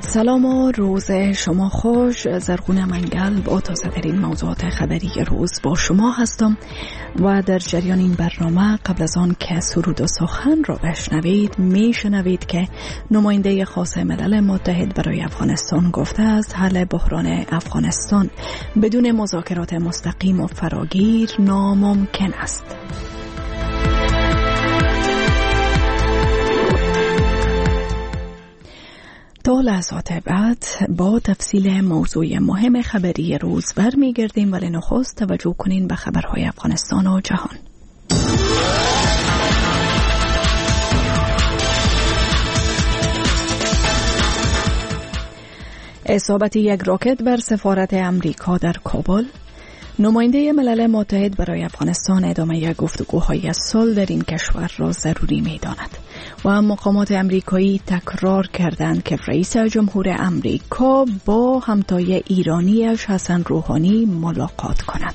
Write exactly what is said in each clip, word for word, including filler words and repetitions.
سلام و روز شما خوش. زرغون منگل با تازه ترین موضوعات خبری روز با شما هستم و در جریان این برنامه قبل از آن که سرود و سخن را بشنوید میشنوید که نماینده خاص ملل متحد برای افغانستان گفته است حل بحران افغانستان بدون مذاکرات مستقیم و فراگیر ناممکن است. تا لحظات بعد با تفصیل موضوع مهم خبری روز برمیگردیم، ولی نخست توجه کنین به خبرهای افغانستان و جهان. اصابت یک راکت بر سفارت امریکا در کابل. نماینده ملل متحد برای افغانستان ادامه گفتگوهای صلح در این کشور را ضروری می‌داند و مقامات امریکایی تکرار کردند که رئیس جمهور امریکا با همتای ایرانیش حسن روحانی ملاقات کند.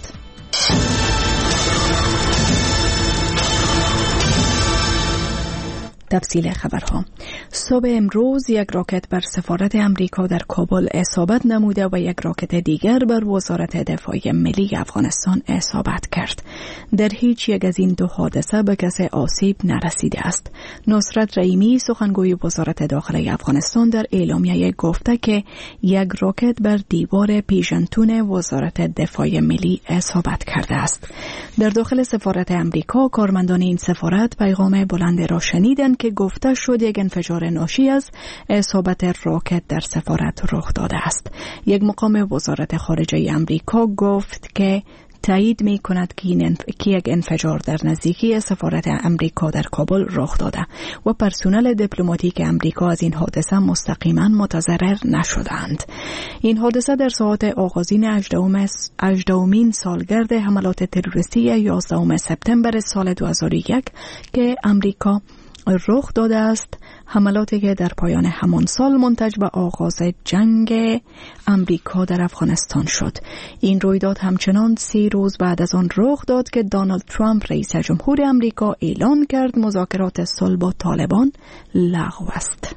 تفصیل خبرها. صبح امروز یک راکت بر سفارت امریکا در کابل اصابت نموده و یک راکت دیگر بر وزارت دفاع ملی افغانستان اصابت کرد. در هیچ یک از این دو حادثه به کسی آسیب نرسیده است. نصرت رحیمی سخنگوی وزارت داخلی افغانستان در اعلامیه گفته که یک راکت بر دیوار پیژنتون وزارت دفاع ملی اصابت کرده است. در داخل سفارت امریکا کارمندان این سفارت پیغام بلند را شنیدند که گفته شد یک انفجار ناشی از اصابت راکت در سفارت رخ داده است. یک مقام وزارت خارجه امریکا گفت که تایید می کند که یک انفجار در نزدیکی سفارت امریکا در کابل رخ داده و پرسنل دیپلماتیک امریکا از این حادثه مستقیما متضرر نشدند. این حادثه در ساعات آغازین هجدهمین سالگرد حملات تروریستی یازدهم سپتامبر سال دو هزار و یک که امریکا رخ داده است، حملاتی که در پایان همان سال منتج به آغاز جنگ امریکا در افغانستان شد. این رویداد همچنان سی روز بعد از آن رخ داد که دونالد ترامپ رئیس جمهور امریکا اعلان کرد مذاکرات صلح با طالبان لغو است.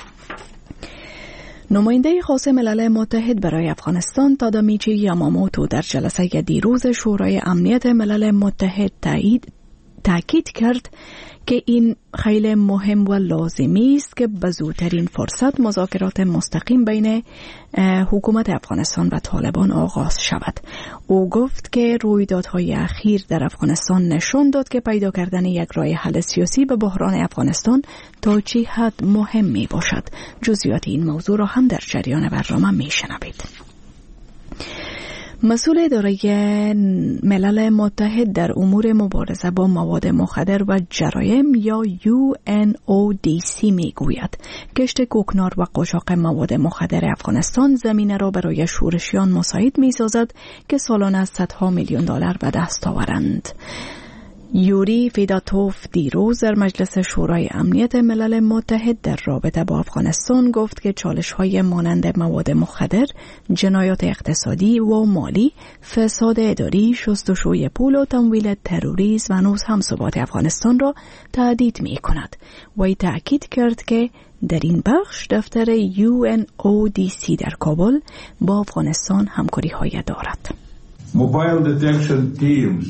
نماینده خاص ملل متحد برای افغانستان تادامیچی یاماموتو در جلسه دیروز شورای امنیت ملل متحد تایید تاکید کرد که این خیلی مهم و لازمی است که به زودترین فرصت مذاکرات مستقیم بین حکومت افغانستان و طالبان آغاز شود. او گفت که رویدادهای اخیر در افغانستان نشان داد که پیدا کردن یک راه حل سیاسی به بحران افغانستان تا چه حد مهم می باشد. جزئیات این موضوع را هم در جریان برنامه می شنوید. مسئول اداره ملل متحد در امور مبارزه با مواد مخدر و جرایم یا یو ان او دی سی می گوید کشت کوکنار و قاچاق مواد مخدر افغانستان زمینه را برای شورشیان مساعد می سازد که سالانه صدها میلیون دلار به دست آورند. یوری فیداتوف دیروز در مجلس شورای امنیت ملل متحد در رابطه با افغانستان گفت که چالش‌های مانند مواد مخدر، جنایات اقتصادی و مالی، فساد اداری، شستشوی پول و تمویل تروریسم و هنوز هم ثبات افغانستان را تهدید می‌کند. وی تأکید کرد که در این بخش دفتر یو ان او دی سی در کابل با افغانستان همکاری‌های دارد. Mobile detection teams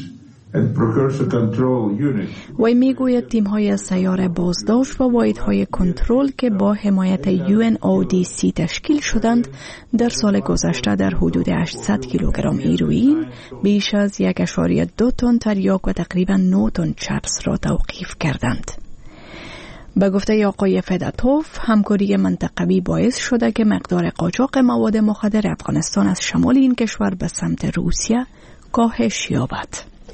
وی میگوید تیم های سیار بازداشت و واحدهای کنترل که با حمایت یو ان او دی سی تشکیل شدند در سال گذشته در حدود هشتصد کیلوگرم هیروئین، بیش از یک ممیز دو تن تریاک و تقریبا نه تن چرس را توقیف کردند. به گفته آقای فداتوف، همکاری منطقوی باعث شده که مقدار قاچاق مواد مخدر افغانستان از شمال این کشور به سمت روسیه کاهش یابد.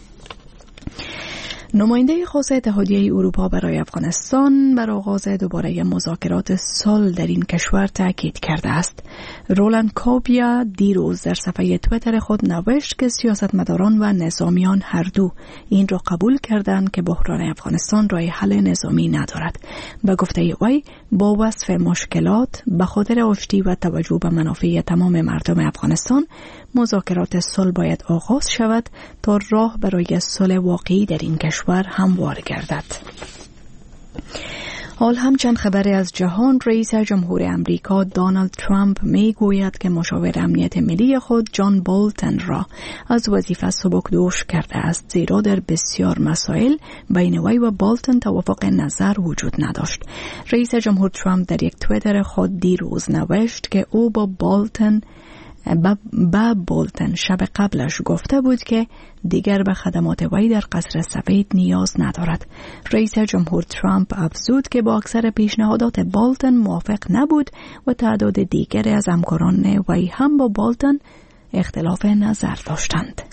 نماینده خاص اتحادیه اروپا برای افغانستان بر آغاز دوباره مذاکرات صلح در این کشور تاکید کرده است. رولند کابیا دیروز در صفحه توییتر خود نوشت که سیاستمداران و نظامیان هر دو این را قبول کردند که بحران افغانستان راه حل نظامی ندارد. به گفته وی، با وصف مشکلات به خاطر آشتی و توجه به منافع تمام مردم افغانستان، مذاکرات صلح باید آغاز شود تا راه برای صلح واقعی در این کشور هموار گردد. حال هم چند خبری از جهان. رئیس جمهور امریکا دونالد ترامپ می گوید که مشاور امنیت ملی خود جان بولتن را از وظیفه سبکدوش کرده است، زیرا در بسیار مسائل بین وی و بولتن توافق نظر وجود نداشت. رئیس جمهور ترامپ در یک توییتر خود دیروز نوشت که او با بولتن با بولتن شب قبلش گفته بود که دیگر به خدمات وی در قصر سفید نیاز ندارد. رئیس جمهور ترامپ افزود که با اکثر پیشنهادات بولتن موافق نبود و تعداد دیگری از همکاران وی هم با بولتن اختلاف نظر داشتند.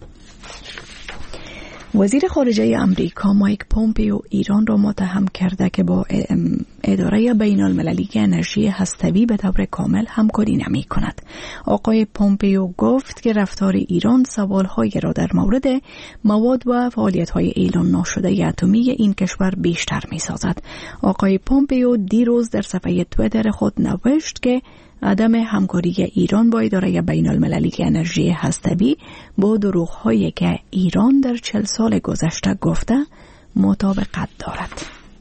وزیر خارجه امریکا مایک پومپیو ایران را متهم کرده که با اداره بین المللی انرژی هسته‌ای به طور کامل همکاری نمی کند. آقای پومپیو گفت که رفتار ایران سوال‌های را در مورد مواد و فعالیت‌های اعلام ناشده اتمی این کشور بیشتر می سازد. آقای پومپیو دیروز در صفحه توییتر خود نوشت که عدم همکاری ایران با اداره بین المللی انرژی هسته‌ای با دروغ‌هایی که ایران در چهل سال گذشته گفته مطابقت دارد.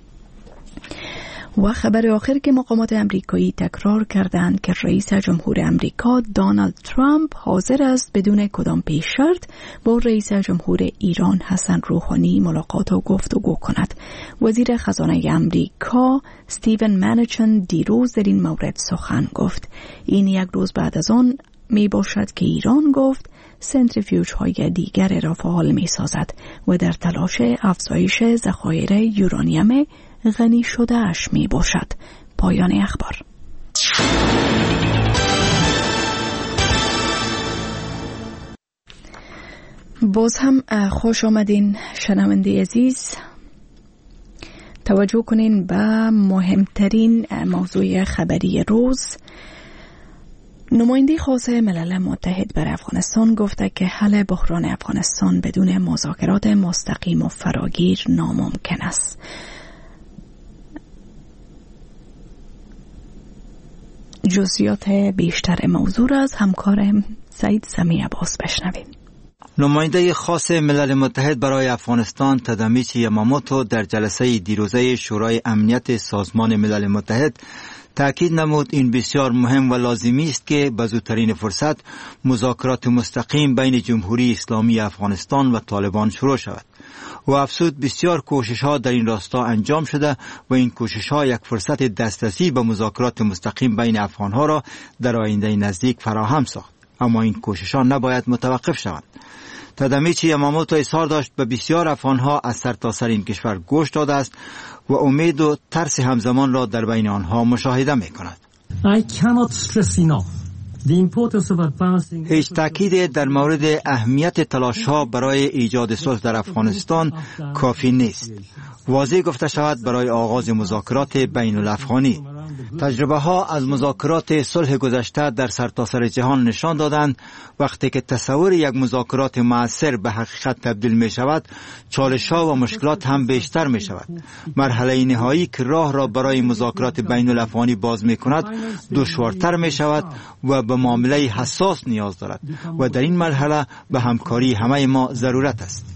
و خبر آخر که مقامات امریکایی تکرار کردند که رئیس جمهور امریکا دونالد ترامپ حاضر است بدون کدام پیش شرط با رئیس جمهور ایران حسن روحانی ملاقات و گفتگو کند. وزیر خزانه امریکا استیون منوچن دیروز در این مورد سخن گفت. این یک روز بعد از آن می باشد که ایران گفت سنتریفیوژ های دیگر را فعال می سازد و در تلاش افزایش ذخایر یورانیم غنی شده اش می باشد. پایان اخبار. باز هم خوش آمدین شنونده عزیز. توجه کنین به مهمترین موضوع خبری روز. نماینده خاص ملل متحد بر افغانستان گفته که حل بحران افغانستان بدون مذاکرات مستقیم و فراگیر ناممکن است. جزئیات بیشتر موضوع را از همکارم سعید سمی عباس بشنویم. نماینده خاص ملل متحد برای افغانستان تادامیچی یاماموتو در جلسه دیروزه شورای امنیت سازمان ملل متحد تأکید نمود این بسیار مهم و لازمی است که به زودترین فرصت مذاکرات مستقیم بین جمهوری اسلامی افغانستان و طالبان شروع شود. و افزود بسیار کوشش ها در این راستا انجام شده و این کوشش ها یک فرصت دسترسی به مذاکرات مستقیم بین افغان ها را در آینده نزدیک فراهم ساخت، اما این کوشش ها نباید متوقف شوند. تادامیچی یاماموتو اظهار داشت به بسیار افغان ها از سرتاسر این کشور گوش داده است و امید و ترس همزمان را در بین آنها مشاهده می کند. I cannot stress enough هیچ تأکید در مورد اهمیت تلاش ها برای ایجاد صلح در افغانستان کافی نیست. واضح گفته شود برای آغاز مذاکرات بین الافغانی. تجربه ها از مذاکرات صلح گذشته در سرتاسر جهان نشان دادند وقتی که تصور یک مذاکرات مؤثر به حقیقت تبدیل می شود، چالش ها و مشکلات هم بیشتر می شود. مرحله نهایی که راه را برای مذاکرات بین الافغانی باز می کند دشوارتر می شود و به معامله حساس نیاز دارد و در این مرحله به همکاری همه ما ضرورت است.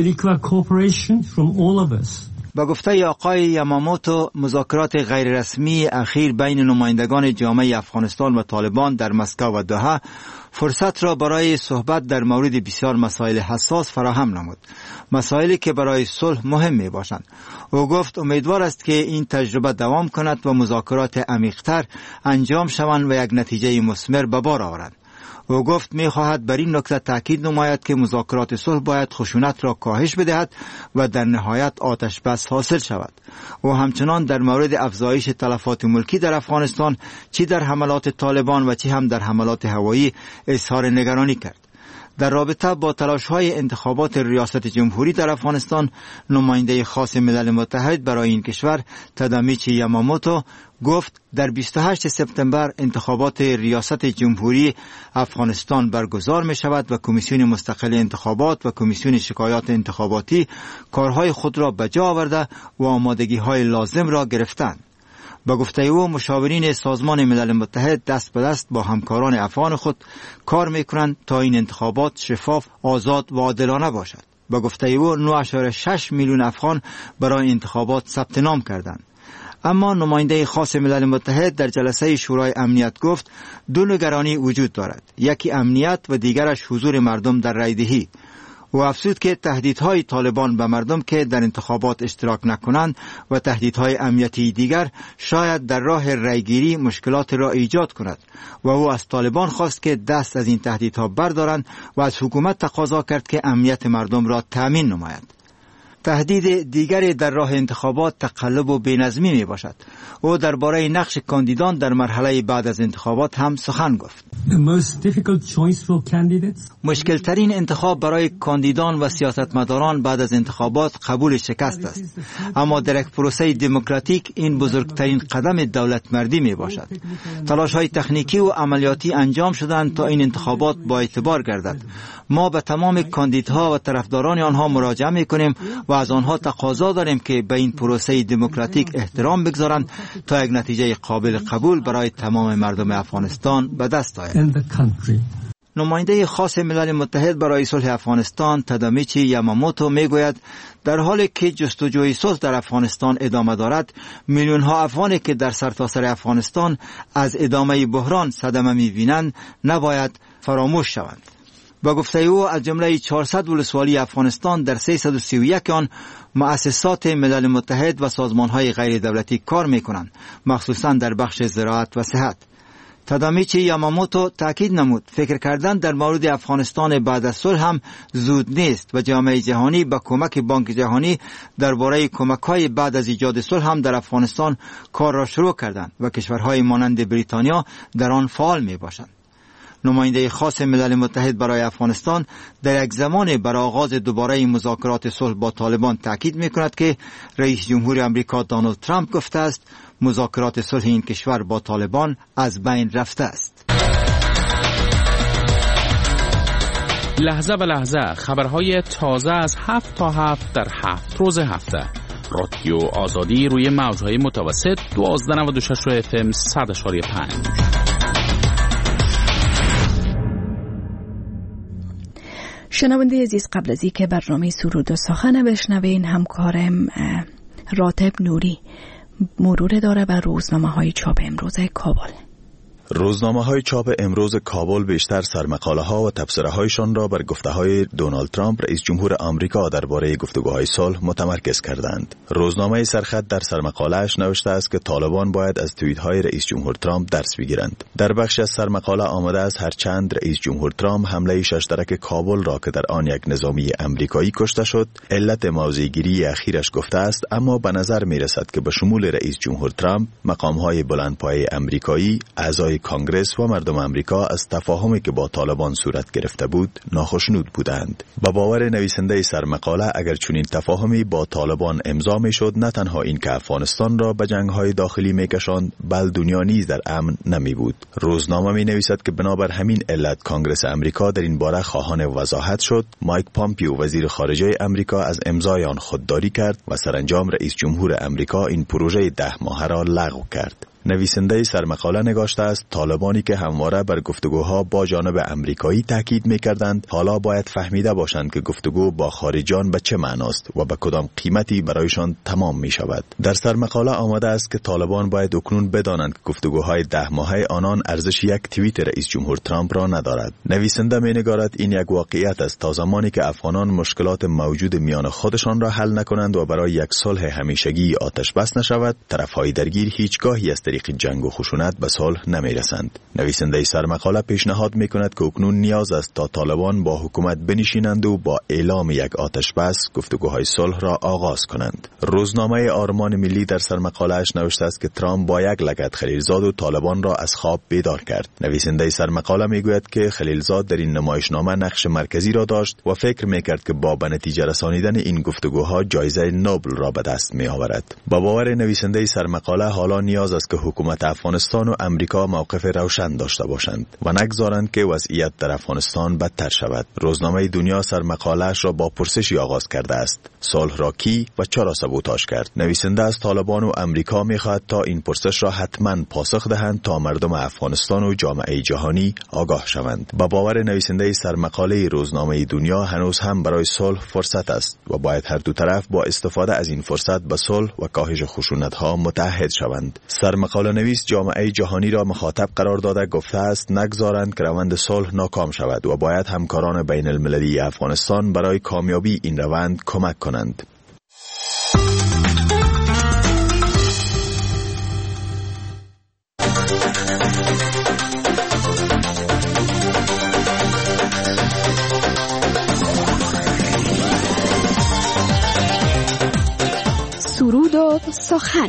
با گفته آقای یاماموتو، مذاکرات غیر رسمی اخیر بین نمایندگان جامعه افغانستان و طالبان در مسکو و دوحه فرصت را برای صحبت در مورد بسیار مسائل حساس فراهم نمود، مسائلی که برای صلح مهم می باشند. او گفت امیدوار است که این تجربه دوام کند و مذاکرات عمیق‌تر انجام شوند و یک نتیجه مثمر به بار آورند. او گفت می خواهد بر این نکته تاکید نماید که مذاکرات صلح باید خشونت را کاهش بدهد و در نهایت آتش بس حاصل شود. او همچنان در مورد افزایش تلفات ملکی در افغانستان چی در حملات طالبان و چی هم در حملات هوایی اظهار نگرانی کرد. در رابطه با تلاش‌های انتخابات ریاست جمهوری در افغانستان، نماینده خاص ملل متحد برای این کشور تادامیچی یاماموتو گفت در بیست و هشتم سپتامبر انتخابات ریاست جمهوری افغانستان برگزار می شود و کمیسیون مستقل انتخابات و کمیسیون شکایات انتخاباتی کارهای خود را به جا آورده و آمادگی‌های لازم را گرفتند. با گفته او مشاورین سازمان ملل متحد دست به دست با همکاران افغان خود کار میکنند تا این انتخابات شفاف، آزاد و عادلانه باشد. با گفته او نه ممیز شش میلیون افغان برای انتخابات ثبت نام کردند. اما نماینده خاص ملل متحد در جلسه شورای امنیت گفت دو نگرانی وجود دارد، یکی امنیت و دیگرش حضور مردم در رایدهی. و افزود که تهدیدهای طالبان به مردم که در انتخابات اشتراک نکنند و تهدیدهای امنیتی دیگر شاید در راه رایگیری مشکلات را ایجاد کند و او از طالبان خواست که دست از این تهدیدها بردارند و از حکومت تقاضا کرد که امنیت مردم را تأمین نماید. تهدید دیگری در راه انتخابات تقلب و بینظمی می باشد. او درباره نقش کاندیدان در مرحله بعد از انتخابات هم سخن گفت. مشکل ترین انتخاب برای کاندیدان و سیاستمداران بعد از انتخابات قبول شکست است. اما در یک پروسه دموکراتیک این بزرگترین قدم دولت مردی می باشد. تلاش های تکنیکی و عملیاتی انجام شدند تا این انتخابات با اعتبار گردد. ما به تمام کاندیدها و طرفداران آنها مراجعه می کنیم و از آنها تقاضا داریم که به این پروسه دموکراتیک احترام بگذارند تا یک نتیجه قابل قبول برای تمام مردم افغانستان به دست آید. نماینده خاص ملل متحد برای صلح افغانستان تادامیچی یاماموتو میگوید در حالی که جستجوی صلح در افغانستان ادامه دارد، میلیون ها افغانی که در سرتاسر افغانستان از ادامه بحران صدمه می‌بینند نباید فراموش شوند. با گفته او از جمله چهارصد ولسوالی افغانستان در سیصد و سی و یک آن مؤسسات ملل متحد و سازمان‌های غیر دولتی کار می‌کنند، مخصوصاً در بخش زراعت و صحت. تادامیچی یاماموتو تاکید نمود فکر کردن در مورد افغانستان بعد از صلح هم زود نیست و جامعه جهانی با کمک بانک جهانی درباره کمک‌های بعد از ایجاد صلح هم در افغانستان کار را شروع کردند و کشورهای مانند بریتانیا در آن فعال می‌باشند. نماینده خاص ملل متحد برای افغانستان در یک زمان برای آغاز دوباره مذاکرات صلح با طالبان تاکید می‌کند که رئیس جمهور آمریکا دونالد ترامپ گفته است مذاکرات صلح این کشور با طالبان از بین رفته است. لحظه به لحظه خبرهای تازه از هفت تا هفت در هفت روز هفته. رادیو آزادی روی موجهای متوسط دوازده نود و شش اف ام صد و پنج. شنونده عزیز، قبل از اینکه برنامه سرود و سخن بشنوین، همکارم راتب نوری مرور داره بر روزنامه‌های چاپ امروز کابل. روزنامه‌های چاپ امروز کابل بیشتر سرمقاله‌ها و تبصره‌هایشان را بر گفته‌های دونالد ترامپ رئیس جمهور آمریکا درباره گفتگوهای صلح متمرکز کردند. روزنامه سرخط در سرمقاله‌اش نوشته است که طالبان باید از توییت‌های رئیس جمهور ترامپ درس بگیرند. در بخش از سرمقاله آمده است هرچند رئیس جمهور ترامپ حمله ششترک کابل را که در آن یک نظامی آمریکایی کشته شد علت موضع‌گیری اخیرش گفته است، اما به نظر می‌رسد که به شمول رئیس جمهور ترامپ مقام‌های بلندپایه آمریکایی، اعضای کانگرس و مردم آمریکا از تفاهمی که با طالبان صورت گرفته بود ناخشنود بودند. با باور نویسنده سرمقاله اگر چنین تفاهمی با طالبان امضا میشد، نه تنها این که افغانستان را به جنگ‌های داخلی میکشاند، بل دنیا نیز در امن نمی بود. روزنامه می نویسد که بنابر همین علت کانگرس آمریکا در این باره خواهان وضاحت شد. مایک پامپیو وزیر خارجه آمریکا از امضای آن خودداری کرد و سرانجام رئیس جمهور آمریکا این پروژه ده ماهه را لغو کرد. نویسنده سرمقاله نگاشته است طالبانی که همواره بر گفتگوها با جانب آمریکایی تاکید می‌کردند حالا باید فهمیده باشند که گفتگو با خارجیان به چه معناست و به کدام قیمتی برایشان تمام می‌شود. در سرمقاله آمده است که طالبان باید اکنون بدانند که گفتگوهای ده ماهه آنان ارزش یک توییت رئیس جمهور ترامپ را ندارد. نویسنده می‌نگارد این یک واقعیت است تا زمانی که افغانان مشکلات موجود میان خودشان را حل نکنند و برای یک صلح همیشگی آتش بس نشود، طرف‌های درگیر هیچگاهی از طریق جنگ و خشونت به صلح نمی‌رسند. نویسنده سرمقاله پیشنهاد می‌کند که اکنون نیاز است تا طالبان با حکومت بنشینند و با اعلام یک آتش بس گفتگوهای صلح را آغاز کنند. روزنامه آرمان ملی در سرمقاله‌اش نوشته است که ترامپ با یک لگد خلیلزاد و طالبان را از خواب بیدار کرد. نویسنده سرمقاله میگوید که خلیلزاد در این نمایشنامه نقش مرکزی را داشت و فکر می‌کرد که با به نتیجه رسانیدن این گفتگوها جایزه نوبل را به دست می‌آورد. با باور نویسنده سرمقاله حالا نیاز است که حکومت افغانستان و امریکا موقف روشن داشته باشند و نگذارند که وضعیت در افغانستان بدتر شود. روزنامه دنیا سرمقاله‌اش را با پرسشی آغاز کرده است: صلح را کی و چرا سبوتاژ کرد؟ نویسنده از طالبان و امریکا می‌خواهد تا این پرسش را حتماً پاسخ دهند تا مردم افغانستان و جامعه جهانی آگاه شوند. با باور نویسنده سرمقاله روزنامه دنیا هنوز هم برای صلح فرصت است و باید هر دو طرف با استفاده از این فرصت به صلح و کاهش خشونت‌ها متحد شوند. سرمقاله نویس جامعه جهانی را مخاطب قرار داده گفته است نگذارند که روند صلح ناکام شود و باید همکاران بین المللی افغانستان برای کامیابی این روند کمک کنند. سرود و سخن.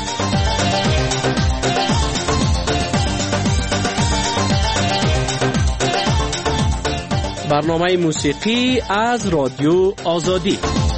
برنامه موسیقی از رادیو آزادی.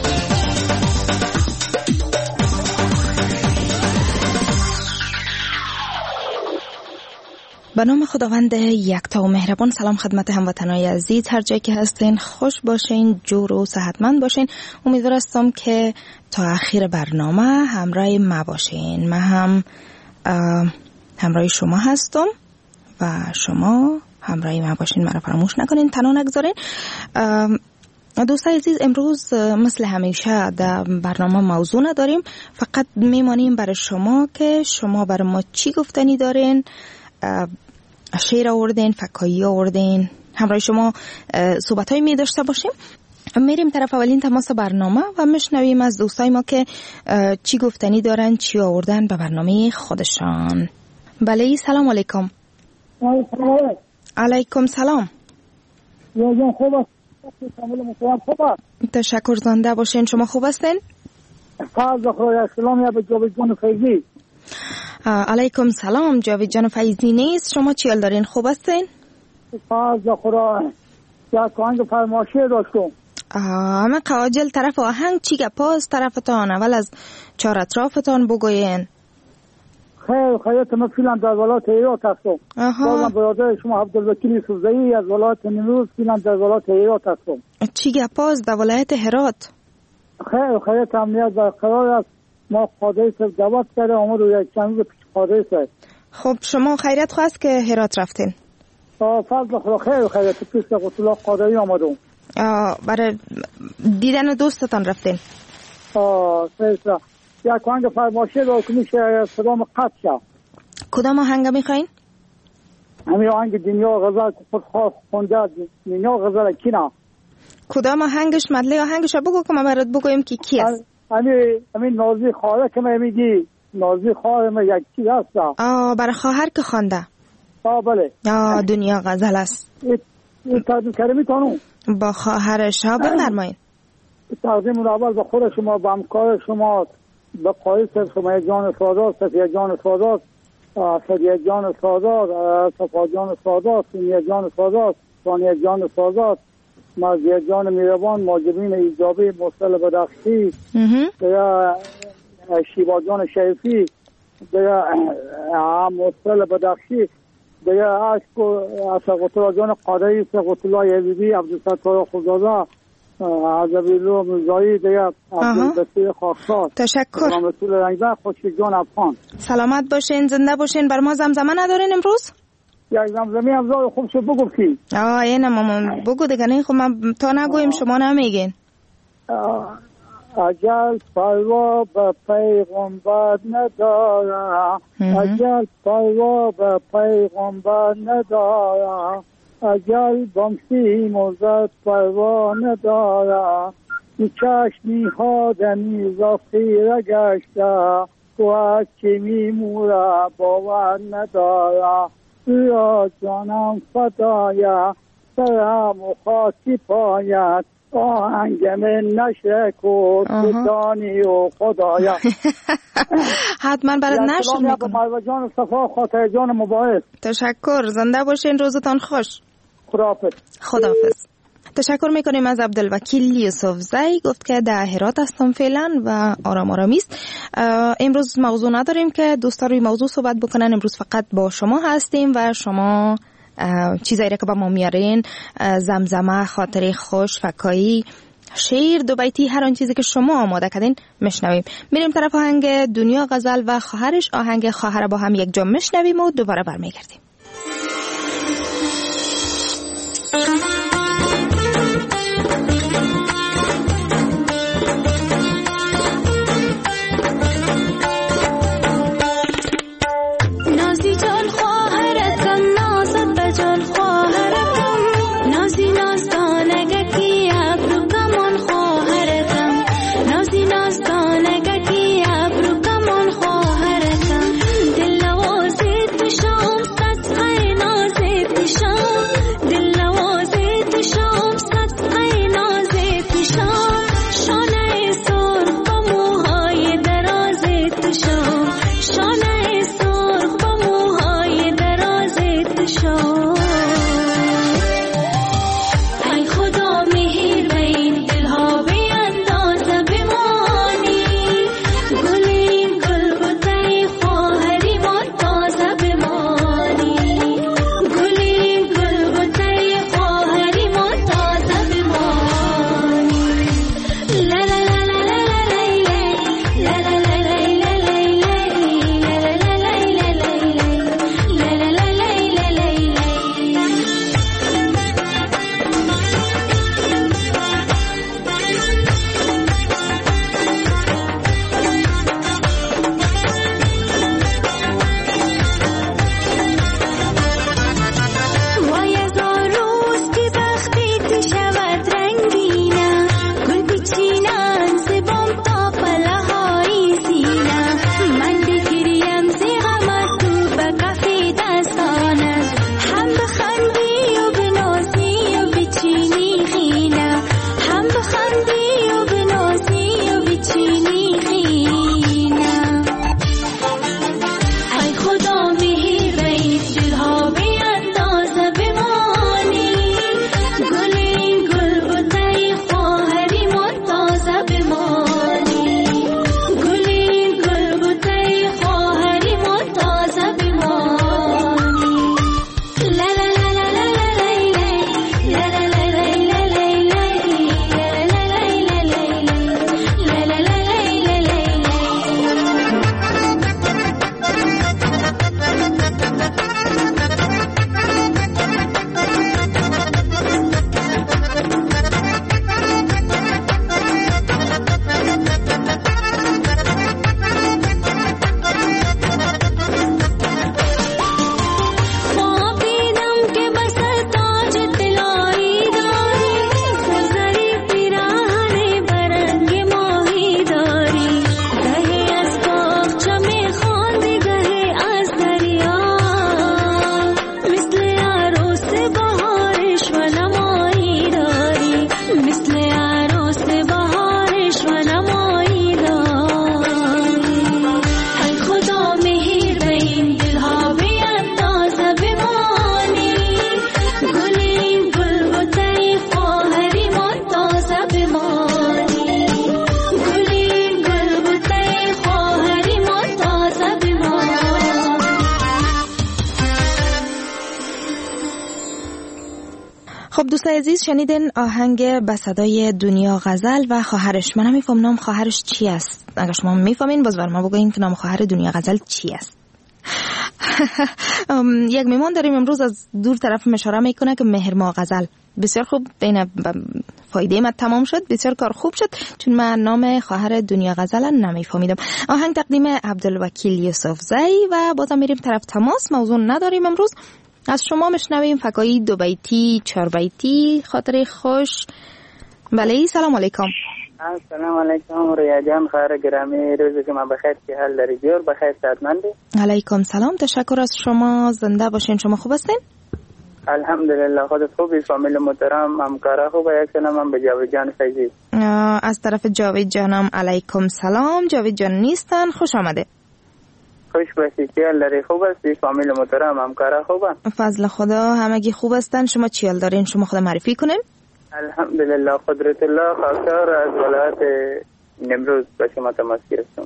به نام خداوند یکتا و مهربان. سلام خدمت هموطنان عزیز، هر جایی که هستین خوش باشین، جور و صحتمند باشین. امیدوار هستم که تا آخر برنامه همراه ما باشین. من هم همراه شما هستم و شما همراه ما باشین. مرا فراموش نکنین، تنها نگذارین. دوستای عزیز، امروز مثل همیشه در برنامه موضوع نداریم، فقط میمانیم برای شما که شما برای ما چی گفتنی دارین. شعر آوردین، فکایی آوردین، همراه شما صحبت های می داشته باشیم. میریم طرف اولین تماس برنامه و میشنویم از دوستای ما که چی گفتنی دارن، چی آوردن به برنامه خودشان. بله، سلام علیکم. علیکم سلام. تشکر، زنده باشین. شما خوب هستین؟ سلام یا به جاوید جان فیضی. علیکم سلام. جاوید جان فیضی نیست. شما چی حال دارین؟ خوب هستین؟ فضل خدا. یا آهنگ فرمایشی داشتم. همه قواجل طرف آهنگ چی گپاست طرفتان؟ اول از چهار اطرافتان بگوین. خیر خیرت، من فیلم در ولایت هرات هستم. بازم برادر شما عبدالوکیل سوزایی از ولایت نیمروز، فیلم در ولایت هرات هستم. چی گپاست در ولایت هرات؟ خیر خیرت، امنیت برقرار است. ما قاضی صاحب دعوت کرده آمد و یک چند روز پیش قاضی صاحب. خب شما خیرت خواست که هرات رفتین؟ آه فضل خدا. خیر خیرت، پیش قطلا قاضی آمدم. آه برای دیدن دوستتان رفتین؟ آه خیر خدا. یک آهنگ فرمایشی رو که میشه صدام قطع شد. کدام آهنگ میخواین؟ همین آهنگ دنیا غزل که خود خواست خونده. دنیا غزل کی نه؟ کدام آهنگش؟ مدلی آهنگش بگو که ما برات بگویم که کی است. همین همین نازی خواهر که من میگی، نازی خواهر من یک چی هست. آه برای خواهر که خوانده. آه بله. آه دنیا غزل است. این تقدیم کردمی تانو با خواهرش ها بفرمایید. تقدیم اول به خود شما، به همکار شما، به قایص شما جان سادات، صفیه جان سادات، صدیه جان سادات، صفا جان سادات، سینیه جان سادات، ثانیه جان سادات، مرزیه جان میروان، ماجبین ایجابی، مرسل بدخشی، یا شیبا جان شریفی، یا مرسل بدخشی، یا اسقطلا جان قادری، اسقطلا یزیدی، عبدالستار خودزاده، عزبیلو مزایی، دیگه عبدالبسیر خاکسار. تشکر. رسول رنگبه، خوشی جان افغان. سلامت باشین، زنده باشین. بر ما زمزمه ندارین امروز؟ یک زمزمه افزار خوب شد بگفتی. آه اینه مامان بگو دیگه. نه خب من تا نگویم شما نمیگین. اجل پروا به پیغمبر نداره، اجل پروا به پیغمبر نداره، اجل بمسی موزد پروا نداره، تو چشمی ها دمیزا خیره گشته، تو هرچی میموره باور نداره، یا جانم فدایه سرم و خاکی پایت، آهنگ من نشره کن دانی و خدایا. حتما برات نشر میکنم. مروا جان صفا، خاطر جان مبارک. تشکر، زنده باشین، روزتان خوش. خداحافظ. خداحافظ. تشکر میکنیم از عبدالوکیل یوسف زی. گفت که در هرات هستم فعلا و آرام آرامی است. امروز موضوع نداریم که دوستا روی موضوع صحبت بکنن. امروز فقط با شما هستیم و شما چیزایی را که با ما میارین، زمزمه، خاطره خوش، فکایی، شعر، دو بیتی، هر آن چیزی که شما آماده کردین میشنویم. میریم طرف آهنگ دنیا غزل و خواهرش. آهنگ خواهر با هم یک جا میشنویم و دوباره برمیگردیم. خب دوستای عزیز، شنیدین آهنگ به صدای دنیا غزل و خواهرش. من نمیفهم نام خواهرش چی است. اگر شما میفهمین باز بر ما بگوین که نام خواهر دنیا غزل چی است. یک میمان داریم امروز از دور طرف اشاره میکنه که مهر ما غزل. بسیار خوب، بین فایده من تمام شد، بسیار کار خوب شد، چون من نام خواهر دنیا غزل نمیفهمیدم. آهنگ تقدیم عبدالوکیل یوسف زی و بازم میریم طرف تماس. موضوع نداریم امروز، از شما میشنویم فکایی، دو بیتی، چهار بیتی، خاطره خوش. بله، سلام علیکم. سلام علیکم رویا جان، خیر گرامی، روزی که من بخیر، که حال داری؟ بیار بخیر، صحتمندی؟ علیکم سلام، تشکر از شما، زنده باشین. شما خوب هستین؟ الحمدلله، خودت خوبی؟ فامیل محترم، همکارا خوبه؟ یک سلام هم به جاوید جان فیضی. از طرف جاوید جانم علیکم سلام. جاوید جان نیستن، خوش آمده. خوش باشی، چیال داری؟ خوب هستی؟ فامیل محترم، همکارا خوبه؟ فضل خدا، همگی خوب هستن. شما چیال دارین؟ شما خود معرفی کنین. الحمدلله قدرت الله خاکسار از ولایت نیمروز به شما تماس گرفتم.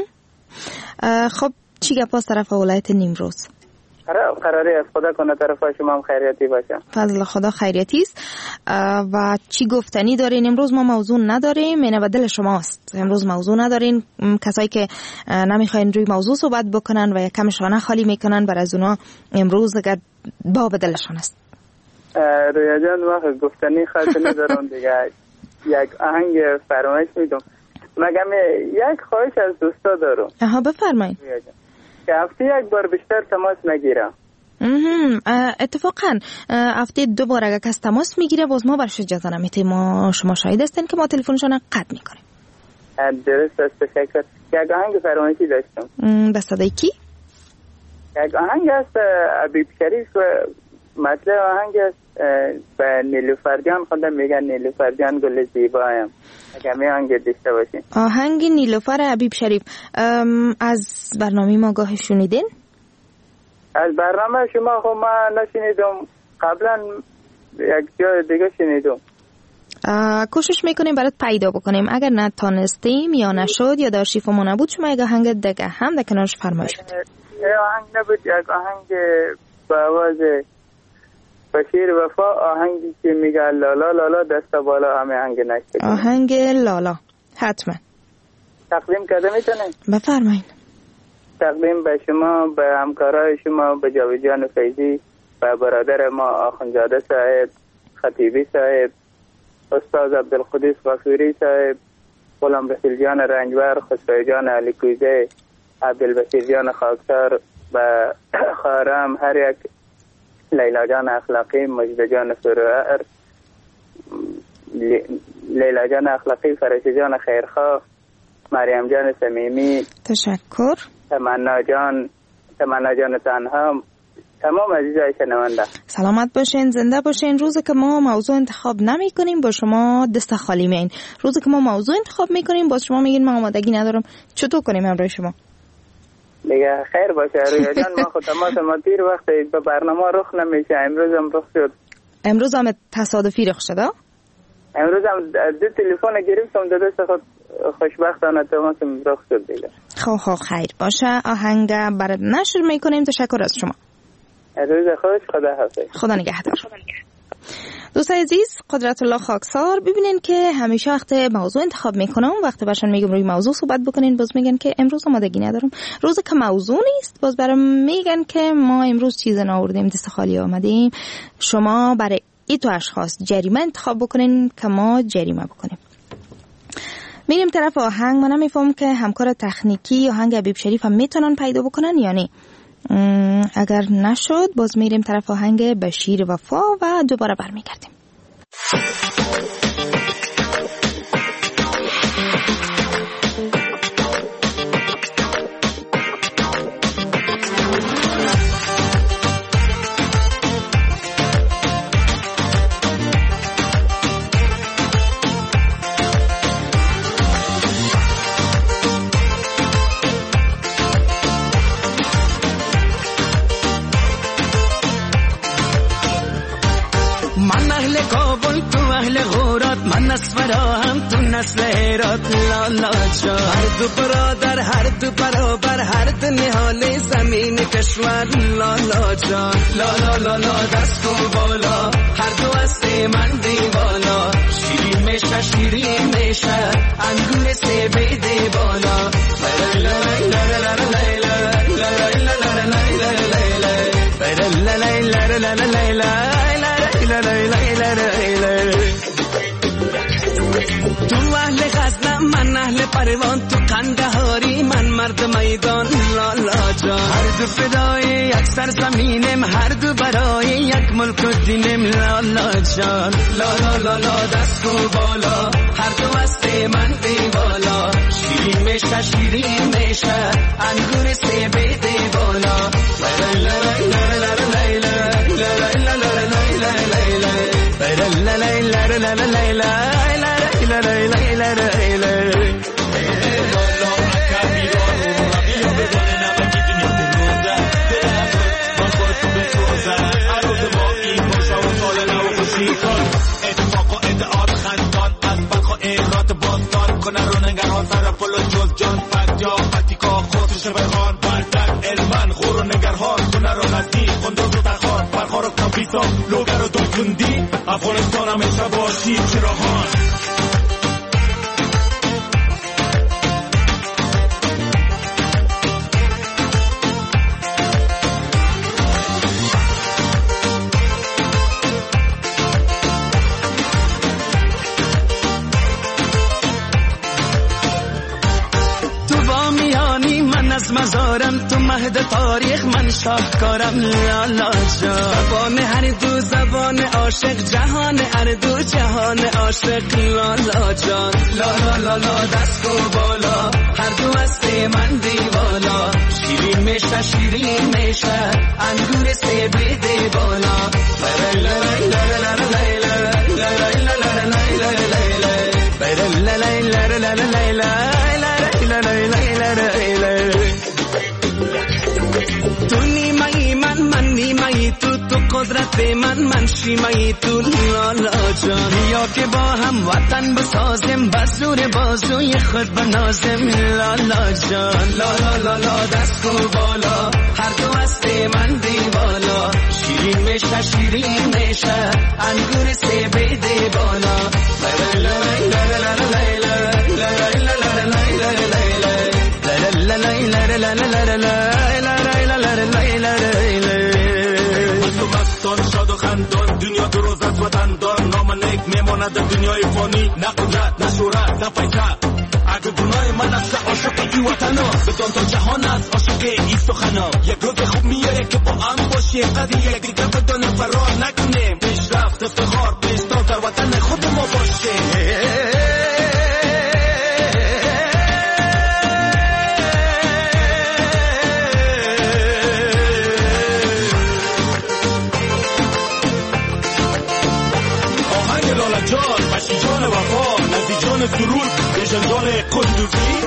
خب چی گپ از طرف ولایت نیمروز؟ قراره از خدا کنه طرف شما هم خیریتی باشه. فضل خدا خیریتی است. و چی گفتنی دارین؟ امروز ما موضوع نداریم، اینه به دل شماست. امروز موضوع ندارین. کسایی که نمیخواین روی موضوع صحبت بکنن و یکمشانه خالی میکنن، بر از اونا امروز اگر با به دلشان است. رویا جان ما گفتنی خاطر ندارم دیگه. یک آهنگ فرمایش میدم. مگم یک خواهش از دوستا دارم. آها بفرمایید. که هفته یک بار بیشتر تماس نگیرم. اتفاقا هفته دو بار اگر کس تماس میگیره باز ما برش اجازه نمیتیم. ما شما شاهد هستین که ما تلفنشون قطع میکنیم. درست است. تشکر. یک آهنگ فرمایشی داشتم. به صدای کی؟ یک آهنگ است حبیب شریف. مطلب آهنگ است به نیلوفر جان خوندم، میگن نیلوفر جان گل زیبایم. اگر می آهنگ داشته باشین. آهنگ نیلوفر حبیب شریف از برنامه ما گاه شنیدین؟ از برنامه شما خب ما نشنیدم، قبلا یک جای دیگه شنیدم. کوشش میکنیم برات پیدا بکنیم. اگر نتانستیم یا نشد یا در شیف ما نبود، شما یک آهنگ دیگه هم در کنارش فرمایش بدید. آهنگ نبود، یک آهنگ با آواز بشیر وفا، آهنگی که میگه لالا لالا دست بالا، همه آهنگ نشد. آهنگ لالا حتما تقدیم کرده میتونه؟ بفرمایید. تقدیم به شما، به همکارای شما، به جاوید جان فیضی، به برادر ما آخوندزاده صاحب، خطیبی صاحب، استاد عبدالقدوس غفوری صاحب، غلام رسول جان رنجبر، خسرو جان علی کوزه، عبدالبشیر جان خاکسار، و خارم هر یک، لیلا جان اخلاقی، مجد جان فروعر، لیلا جان اخلاقی، فرشته جان خیرخواه، مریم جان صمیمی، تشکر، تمنا جان تمنا جان تنها، تمام عزیزای شنونده سلامت باشین، زنده باشین. روزی که ما موضوع انتخاب نمی کنیم با شما دست خالی میین. روزی که ما موضوع انتخاب میکنیم با شما میگین من آمادگی ندارم. چطور کنیم همراه شما؟ دیگه خیر باشه رویا جان. ما خود تماس ما دیر وقت به برنامه رخ نمیشه. امروز هم رخ شد. امروز هم تصادفی رخ شده؟ امروز هم دو تلفن گرفتم، دو دست خود خوشبختانه تماس رخ شد دیگه. خب خب خیر باشه. آهنگ برات نشر میکنیم. تشکر از شما. روز خوش. خدا حافظ. خدا نگهدار. دوستای عزیز، قدرت الله خاکسار. ببینین که همیشه وقت موضوع انتخاب میکنم، وقتی باشن میگم روی موضوع صحبت بکنین، باز میگن که امروز آمادگی ندارم. روز که موضوع نیست باز برام میگن که ما امروز چیز نآوردیم، دست خالی آمدیم. شما برای این تو اشخاص جریمه انتخاب بکنین که ما جریمه بکنیم. میریم طرف آهنگ. من نمیفهم که همکار تکنیکی آهنگ حبیب شریف هم میتونن پیدا بکنن یا نه. اگر نشد باز میریم طرف آهنگ بشیر وفا و دوباره برمیگردیم. نسفراهم تو نسل هرات لالا جان، هر دو برادر هر دو برابر هر دو نهال زمین کشور لالا جان. لالا لالا دست کن بالا، هر دو از من دیوانا، شیرین میشه شیرین میشه انگور سیبه دی بالا. تو اهل غزنم من اهل پروان، تو قندهاری من مرد میدان لالا جان. هر دو فدای یک سرزمینم، هر دو برای یک ملک و دینم لالا جان. لالا لالا دست کو بالا، هر دو است من دیوالا، شیرین میشه شیرین میشه انگور سیبه دی بالا. لا لا لا لا لا لا لا لا لا لا. اتفاق جان سر پل جز جان پد جا پتیکا خودش بخوان بردک علمن خور و نگرهان خونه رو نزدی خندوز و تخوان پرخار و کابیسا لوگر و دوکندی افغانستان همیشه باشی چراغان از مزارم تو مهد تاریخ من شاهکارم لالا جان زبان هر دو زبان عاشق جهان هر دو جهان عاشق لالا جان لالا لالا دست و بالا هر دو است من دیوالا شیرین میشه شیرین میشه انگور سه بیده بالا لا لا لا لا لا لا لا لا تو نیمه‌ای من من نیمه‌ای تو تو قدرت من من شیمه‌ای تو لالا جان یا که با هم وطن بسازیم بزور بازوی خود بنازیم لالا جان لالا لالا دست و بالا هر دو است من دیوالا شیرین میشه شیرین میشه انگور سه بیده بالا لا لا لا لا لا لا لا شاد و خندان دنیا دو روز از وطن دار نام نیک میماند در دنیای فانی نه قدرت نه شهرت نه پیسه اگه گناه من است عاشق این وطنا بدان تا جهان است عاشق این سخنا یک روز خوب میاره که با هم باشیم قدر یک دیگه بدان فرار نکنیم پیشرفت افتخار پیشتاز در وطن خود ما باشیم جان وفا نزدیجان سرود بجندان قندوزی.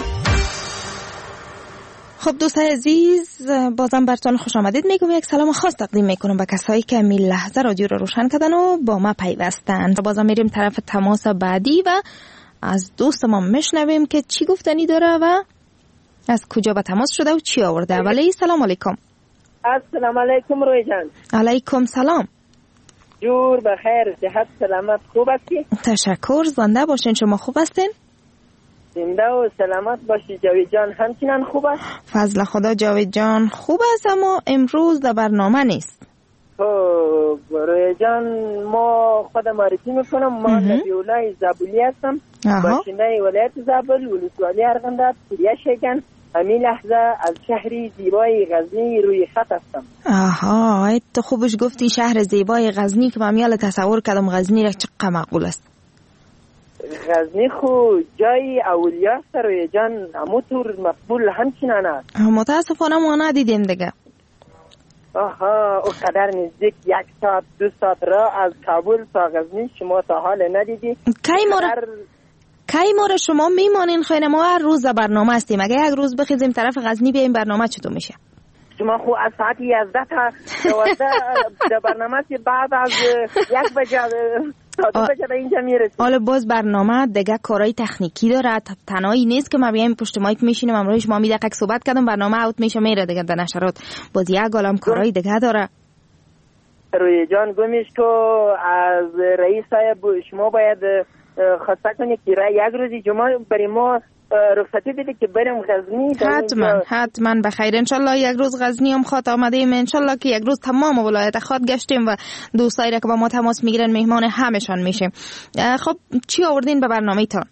خب دوستای عزیز بازم براتون خوش آمدید میگم، یک سلام خاص تقدیم میکنم به کسایی که می لحظه رادیو رو روشن کردن و با ما پیوستن. بازم میریم طرف تماس بعدی و از دوست ما میشنویم که چی گفتنی داره و از کجا به تماس شده و چی آورده. ولی سلام علیکم. السلام علیکم روی جان. علیکم سلام. جور بخیر، صحت سلامت خوب هستی؟ تشکر، زنده باشین. شما خوب هستین؟ زنده و سلامت باشی. جاوید جان همچنان خوب است؟ فضل خدا جاوید جان خوب است، اما امروز در برنامه نیست. خب روی جان ما خود معرفی میکنم. ما نبیولای زابلی هستم، باشنده ولایت زابل، ولسوالی ارغنداب، سوریه شیگن. همین لحظه از شهری زیبای غزنی روی خط هستم. آها، تو خوبش گفتی شهر زیبای غزنی که من یالا تصور کردم غزنی را چقدر معقول است. غزنی خو جای اولیاء است روی جان، همونطور مقبول همچنان است. متاسفانه ما ندیدیم دیگه. آها، او قدر نزدیک یک ساعت دو ساعت را از کابل تا غزنی شما تا حال ندیدی. کی ما را کی ما را شما میمانین خیلی؟ ما هر روز برنامه هستیم، اگه یک روز بخیزیم طرف غزنی بیایم برنامه چطور میشه؟ شما خو از ساعت یازده تا دوازده در برنامه هستی، بعد از یک بجه تا دو بجه به اینجا میرسیم. حالا باز برنامه دیگه کارهای تکنیکی داره، تنهایی نیست که ما بیایم پشت مایک میشینیم امروز شما می دقیقه صحبت کردم برنامه اوت میشه میره دیگه در نشرات. باز یک عالم کارهای دیگه داره. روی جان گمیش که از رئیس صاحب شما باید خواسته کنید که یک روزی جمعه برای ما رخصتی بده که بریم غزنی. حتما حتما بخیر. انشالله یک روز غزنی هم خواهد آمده ایم، انشالله که یک روز تمام ولایت خواهد گشتیم و دوستایی را که با ما تماس میگیرن مهمان همشان میشیم. خب چی آوردین به برنامه تان؟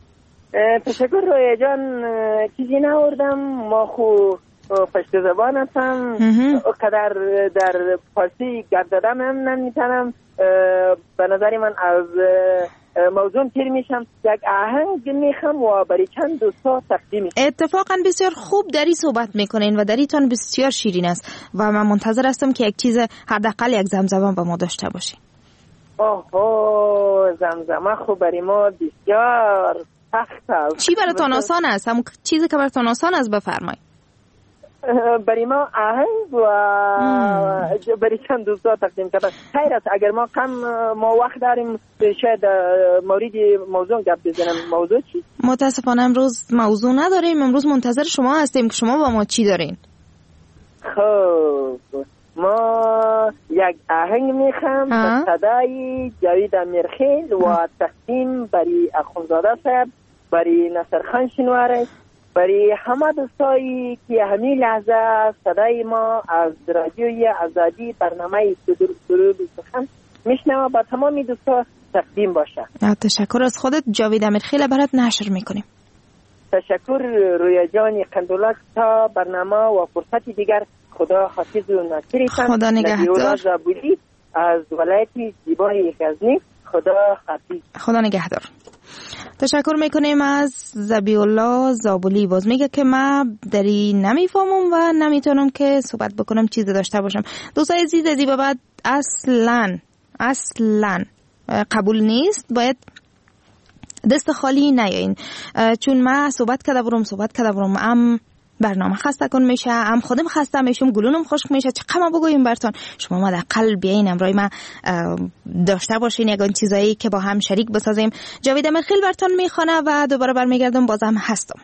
تشکر روی جان، چیزی ناوردم. ما خو پشت زبان هستم، قدر در فارسی گرد دادم هم نمیتونم. به نظر من از موضوع تیر میشم، یک آهنگ میخوام و برای چند دوستا تقدیم میشم. اتفاقا بسیار خوب داری صحبت میکنین و دریتان بسیار شیرین است و من منتظر هستم که یک چیز حداقل یک زمزمه با ما داشته باشین. اوه زمزمه خوب برای ما بسیار سخت است. چی براتون آسان است؟ همون چیزی که براتون آسان است بفرمایید. برای ما آهنگ و برای چند دوستا تقدیم کردن. خیر است اگر ما کم ما وقت داریم شاید مورد موضوع گپ بزنم. موضوع چی؟ متاسفانه امروز موضوع نداریم، امروز منتظر شما هستیم که شما با ما چی دارین. خب ما یک آهنگ میخوام به صدای جاوید امیرخیل و تقدیم برای اخونزاده صاحب، برای نصرخان شنواره، برای همه دوستایی که همین لحظه صدای ما از رادیوی آزادی برنامه درود سخن میشنوه با تمامی دوستا تقدیم باشه. تشکر از خودت جاوید امیرخیل برات نشر میکنیم. تشکر رویا جان قندولاک. تا برنامه و فرصتی دیگر خدا حافظ و ناصرتان. خدا نگهدار. زابولی از ولایت زیبای غزنی. خدا حافظ. خدا نگهدار. تشکر میکنیم از زبی‌الله زابولی. باز میگه که من دری نمیفهمم و نمیتونم که صحبت بکنم چیزی داشته باشم. دوستای عزیز از این بعد اصلا اصلا قبول نیست، باید دست خالی نیاین، چون من صحبت کرده برم صحبت کرده برم ام برنامه خسته کن میشه، ام خودم خسته میشم، گلونم خشک میشه، چقدر ما بگویم براتون. شما ما در قلب بیاین امروز ما داشته باشین یگان چیزایی که با هم شریک بسازیم. جاوید امیرخیل براتون میخونه و دوباره برمیگردم بازم هستم.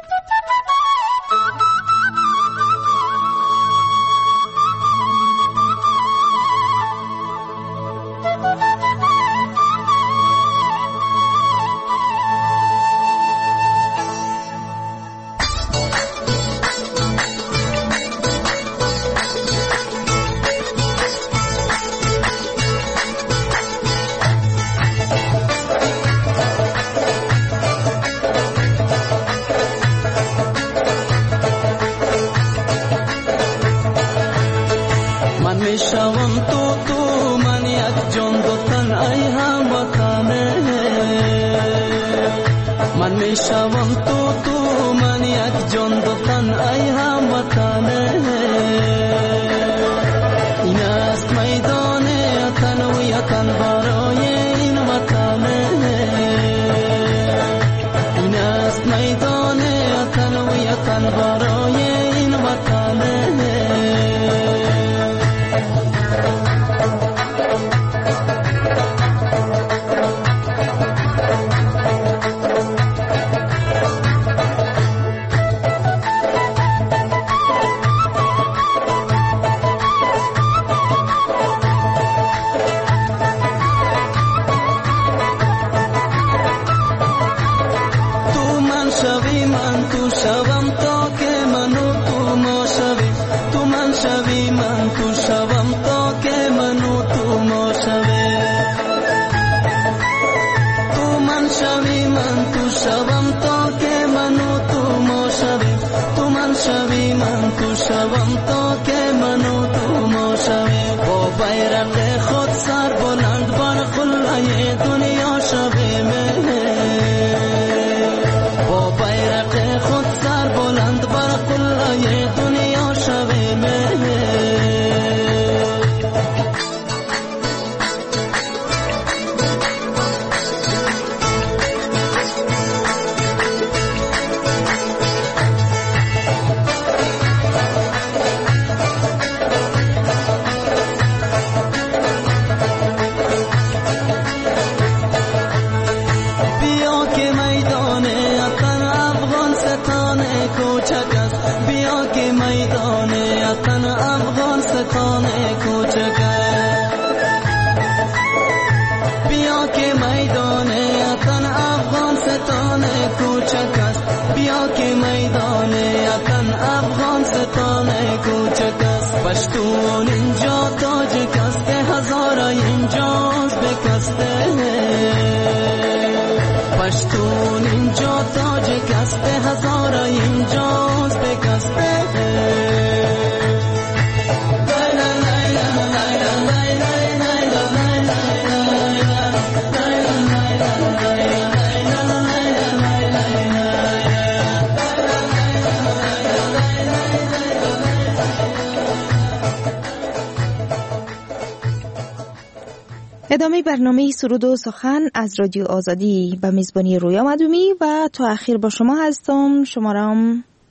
ادامه برنامه سرود و سخن از رادیو آزادی به میزبانی رویا مدومی و تا اخیر با شما هستم. شمارم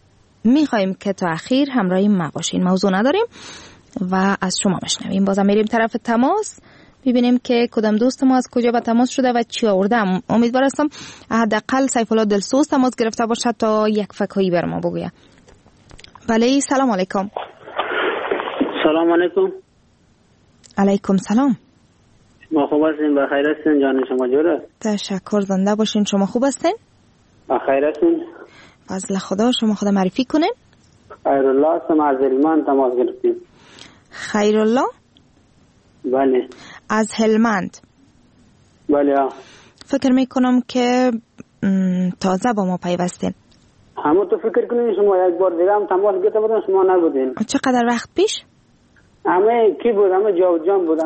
میخوایم که تا اخیر همراه ما باشین. موضوع نداریم و از شما بشنویم. بازم میریم طرف تماس ببینیم که کدام دوست ما از کجا به تماس شده و چی آورده. امیدوار هستم حداقل سیف الله دلسوز تماس گرفته باشد تا یک فکایی بر ما بگوید. بله سلام علیکم. سلام علیکم. علیکم سلام. شما خوب هستین؟ بخیر هستین؟ جان شما جوره؟ تشکر، زنده باشین. شما خوب هستین؟ بخیر هستین؟ فضل خدا. شما خود معرفی کنین. خیرالله هستم از هلمند تماس گرفتیم. خیرالله؟ بله. از هلمند؟ بله. فکر میکنم که تازه با ما پیوستین. همه تو فکر کنین شما یک بار دیگه هم تماس گرفته بودن شما نبودین. چقدر وقت پیش؟ همه کی بود؟ همه جاود جان بود.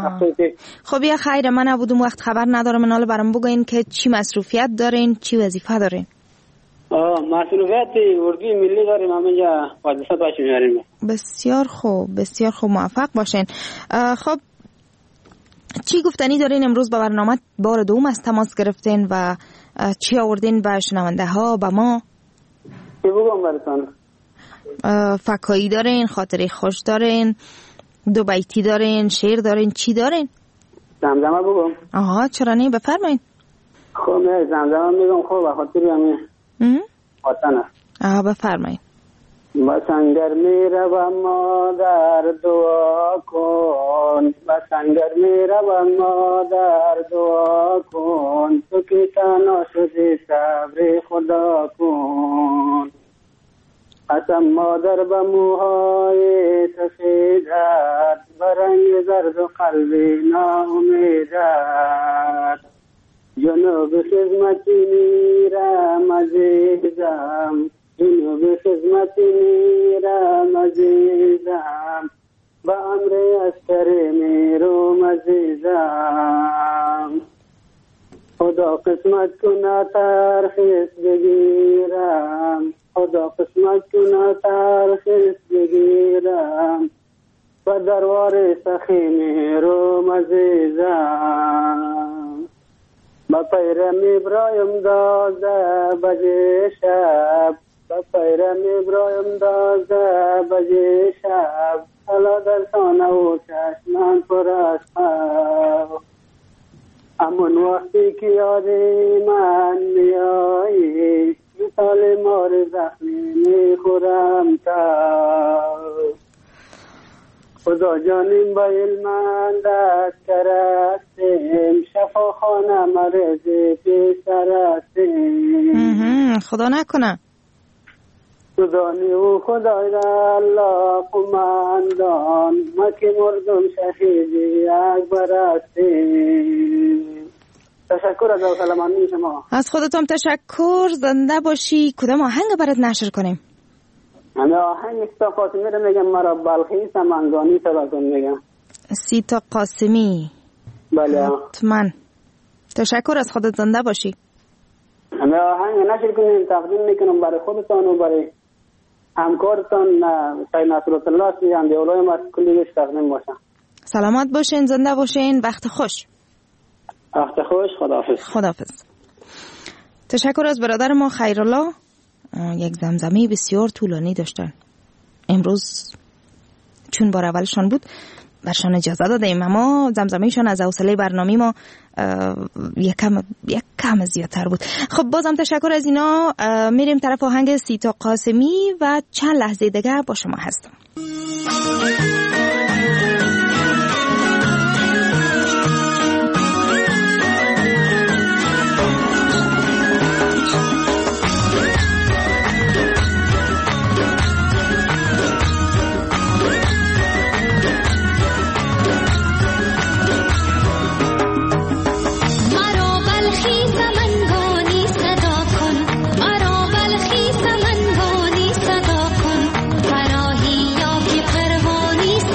خب یا خیر، من نبودم وقت خبر ندارم. منال برام بگوین که چی مصروفیت دارین، چی وظیفه دارین؟ آه مصروفیت اردوی ملی داریم، همه جا وظیفه باش میاریم. بسیار خوب، بسیار خوب، موفق باشین. خب چی گفتنی دارین امروز با برنامه؟ بار دوم از تماس گرفتین و چی آوردین به شنونده ها، به ما؟ چی بگم براتون؟ فکایی دارین، خاطره خوش دارین، دو بیتی دارین، شعر دارین، چی دارین؟ زمزمه بگم؟ آها چرا نه، بفرمایید. خب نه زمزمه میگم. خب بخاطر همین وطن است. آها بفرمایید. بسنگر میروم مادر دعا کن، بسنگر میروم مادر دعا کن، تو که تنها شدی صبر خدا کن. قسم مادر به موهای سفیدت، برنگ زرد و قلبی ناامیدت، جنوب خدمتی میرم عزیزم، جنوب خدمتی میرم عزیزم، با امر عسکر میروم عزیزم. خدا قسمت کنه ترخیص بگیرم، خدا قسمت کنه ترخیص بگیرم، و دربار سخی میروم عزیزم. با پیرم ابراهیم دازده بجه شب، با پیرم ابراهیم دازده بجه شب، حالا در سانه و چشمان پر از خواب. امون وقتی که یادی من میایی، مثال مار زخمی میخورم تا. خدا جانیم با علمان دست کرستیم، شفا خانه مرزی پیسرستیم. خدا نکنه. خدانی و خدای را الله قماندان، ما که مردم شهیدی اکبر هستیم. تشکر از سلامانی شما. از خودتم تشکر، زنده باشی. کدام آهنگ برات نشر کنیم؟ همه آهنگ سیتا قاسمی رو میگم، مرا بلخی سمنگانی سبکن میگم. سیتا قاسمی؟ بله حتما. تشکر، از خودت، زنده باشی. همه آهنگ نشر کنیم، تقدیم میکنم برای خودتان و برای همکارتان سید نصرت الله سیان دیولای ما کلیش تقدیم باشم. سلامت باشین، زنده باشین، وقت خوش. وقت خوش، خداحافظ. خداحافظ. تشکر از برادر ما خیرالله. یک زمزمه بسیار طولانی داشتن. امروز چون بار اولشان بود برشان اجازه دادیم، اما زمزمهشان از حوصله برنامه ما یک کم یک کم زیادتر بود. خب بازم تشکر از اینا. میریم طرف آهنگ سیتا قاسمی و چند لحظه دیگه با شما هستم. فرراهی یا که پروانی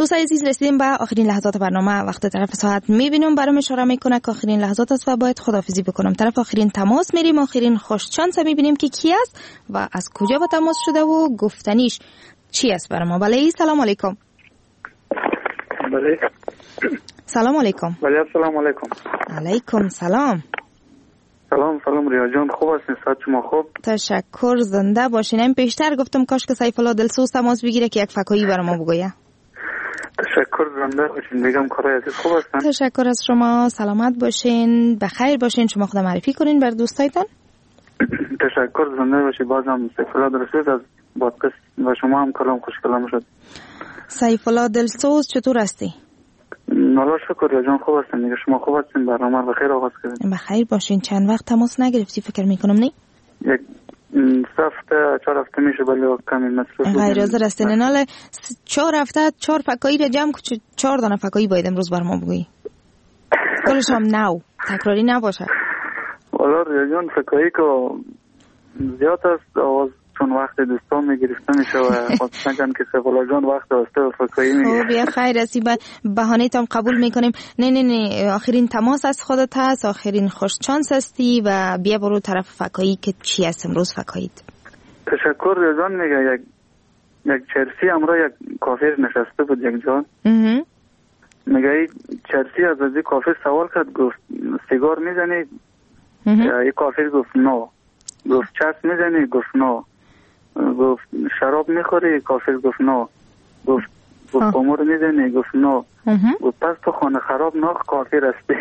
دوستان عزیز رسیدیم به آخرین لحظات برنامه. وقت طرف ساعت میبینم برام اشاره میکنه که آخرین لحظات است و باید خداحافظی بکنم. طرف آخرین تماس میریم. آخرین خوش شانس میبینیم که کی است و از کجا با تماس شده و گفتنیش چی است برام. بله سلام علیکم. بله سلام علیکم. بله سلام علیکم. علیکم سلام. سلام سلام ریا جان، خوب هستین؟ صحت شما خوب؟ تشکر، زنده باشین. این پیشتر گفتم کاش که سیف الله دلسوز تماس بگیره که یک فکایی برام بگویه. تشکر، زنده باشین. دیگم کارای عزیز خوب هستن؟ تشکر از شما، سلامت باشین، بخیر باشین. شما خود معرفی کنین بر دوستایتان. تشکر، زنده باشی. بازم سیف الله دلسوز از پادکست و شما هم کلام خوش کلام شد. سیف الله دلسوز چطور هستی؟ الله شکر ریا جان، خوب هستن. دیگه شما خوب هستین؟ برنامه بخیر آغاز کردین؟ بخیر باشین. چند وقت تماس نگرفتی فکر میکنم نه؟ یک سه هفته چهار هفته میشه، ولی کمی مصروف غیر حاضر هستین. ناله چهار هفته چهار فکایی را جمع کن. چهار دانه فکایی باید امروز بر ما بگویی. کلش هم نو تکراری نباشه. والا ریا جان فکایی که زیاد است، آواز چون وقت دوستان میگرفته میشه و خواستن کن که سفالا جان وقت واسطه و فکایی میگه. خب یا خیر هستی، بهانه تام قبول میکنیم. نه نه نه آخرین تماس از خودت هست، آخرین خوش چانس هستی و بیا برو طرف فکایی که چی هست امروز فکایید. تشکر رضان. میگه یک یک چرسی امرا یک کافر نشسته بود یک جا. میگه این چرسی از از کافر سوال کرد، گفت سیگار میزنی؟ این کافر گفت نو. گفت چسب میزنی؟ گفت نو. گفت شراب میخوری؟ کافر گفت نو. گفت گفت قمار میزنی؟ گفت نو. گفت پس تو خانه خراب ناخ کافر هستی.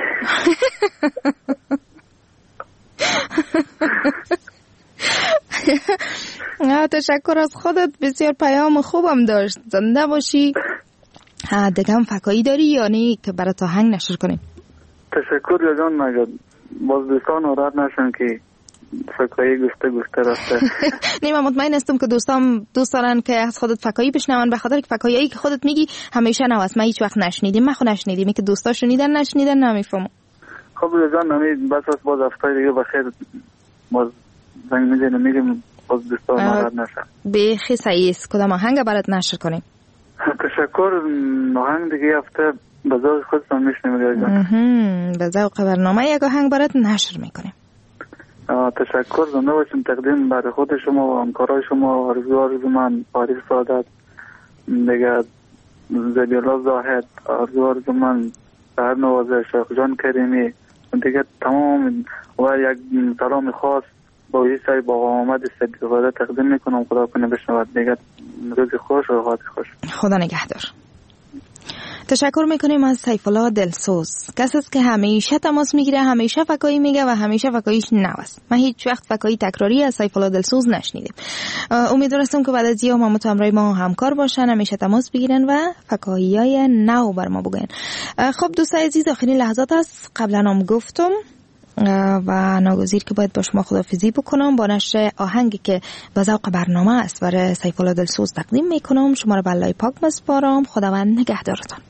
تشکر از خودت، بسیار پیام خوبم داشت. زنده باشی. دیگه هم فکایی داری یا نه که برای تا هنگ نشر کنیم؟ تشکر یا جان. مگه باز دوستان ناراحت نشن که فکایی گفته گفته رفته. نه من مطمئن هستم که دوستان دوست دارن که از خودت فکایی بشنون، به خاطر که فکایی که خودت میگی همیشه نو است. من هیچ وقت نشنیدیم، من خود نشنیدیم. این که دوستا شنیدن نشنیدن نمیفهمم. خب جان نمی بس از باز هفته دیگه بخیر باز زنگ میزنیم میگیم باز دوستان ناراحت نشن. بخی صحیح است. کدام آهنگ برات نشر کنیم؟ تشکر. آهنگ دیگه هفته به ذوق خودتون میشنیم جان. به ذوق برنامه یک آهنگ برات نشر میکنیم. تشکر. زنده باشیم. تقدیم برای خود شما و همکارای شما، آرزو آرزو من فارغ سعادت، دیگه زبیالله زاهد، آرزو آرزو من سهر نوازه، شیخ جان کریمی، دیگه تمام و یک سلام خاص با عیسی با آمد صدیقاده تقدیم میکنم. خدا کنه بشنود. دیگه روز خوش و حالت خوش. خدا نگهدار. تشکر میکنیم از سیف الله دلسوز، کسی است که همیشه تماس میگیره، همیشه فکایی میگه و همیشه فکاییش نو است. من هیچ وقت فکایی تکراری از سیف الله دلسوز نشنیدیم. امیدوارم که بعد از این ما متامرای ما همکار باشن، همیشه تماس بگیرن و فکاییای نو بر ما بگن. خب دوستان عزیز آخرین لحظات است. قبلا هم گفتم و ناگزیر که باید با شما خداحافظی بکنم با نشر آهنگی که به ذوق برنامه است برای سیف الله دلسوز تقدیم میکنم. شما رو به الله پاک بسپارم. خداوند نگهدارتان.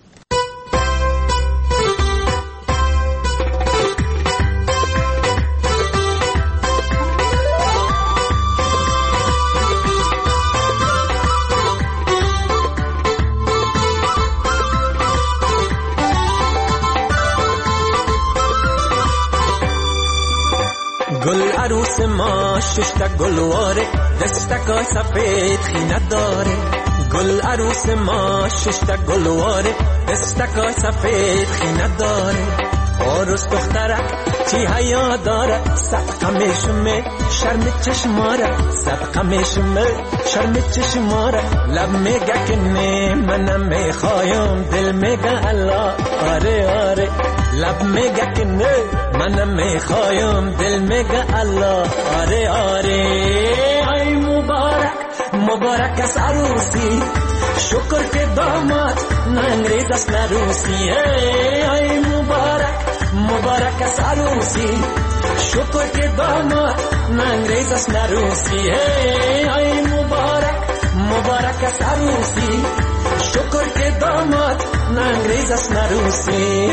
گل عروس ما ششتا گلواره، دستکای سفید خینه داره. گل عروس ما ششتا گلواره، دستکای سفید خینه داره. عروس دخترک چی حیا داره، صدقه میشمه شرم چشماره، صدقه میشمه شرم چشماره. لب میگه که نه منم میخوایم، دل میگه الله آره آره. لب میگه که نه منم میخوایم، دل میگه الله آره آره. ای مبارک مبارک از عروسی، شکر که داماد نه انگریز است نه روسی. ای مبارک مبارک از عروسی، شکر که داماد نه انگریز است نه روسی. ای مبارک مبارک از عروسی، شکر که داماد نه انگریز است نه روسی.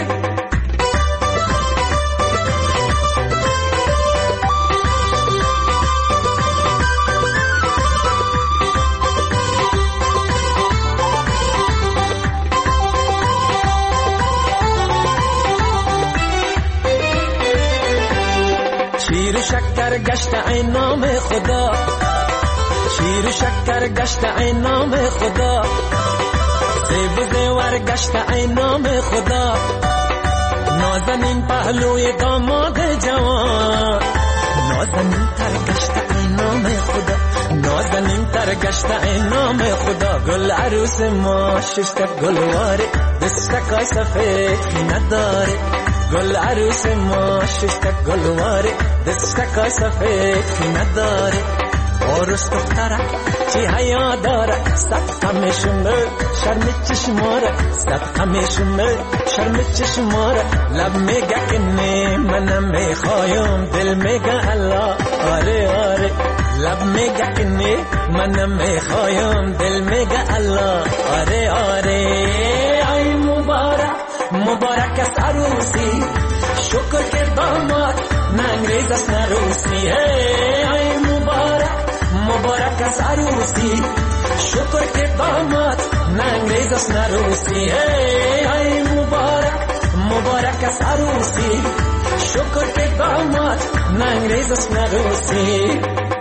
شکر گشت ای نام خدا، شیر و شکر گشت ای نام خدا، زیب و زیور گشت ای نام خدا، نازنین پهلوی داماد جوان، نازنین تر گشت ای نام خدا، نازنین تر گشت ای نام خدا. گل عروس ما ششتا گلواره، دستکای سفید نداره، گل عروس ما ششتا گلواره، دستکای سفید نداره. عروس دختره چی حیا داره، صدقه میشمه شرم چشماره، صدقه میشمه شرم چشماره. لب میگه کنی منم میخوایم، دل میگه الله آره آره. لب میگه کنی منم میخوایم، دل میگه الله آره آره. ای مبارک مبارک است عروسی، شکر که داماد نه انگریز است نه روسی. ای مبارک مبارک است عروسی، شکر که داماد نه انگریز است نه روسی. ای مبارک مبارک است عروسی، شکر که داماد نه انگریز است نه روسی.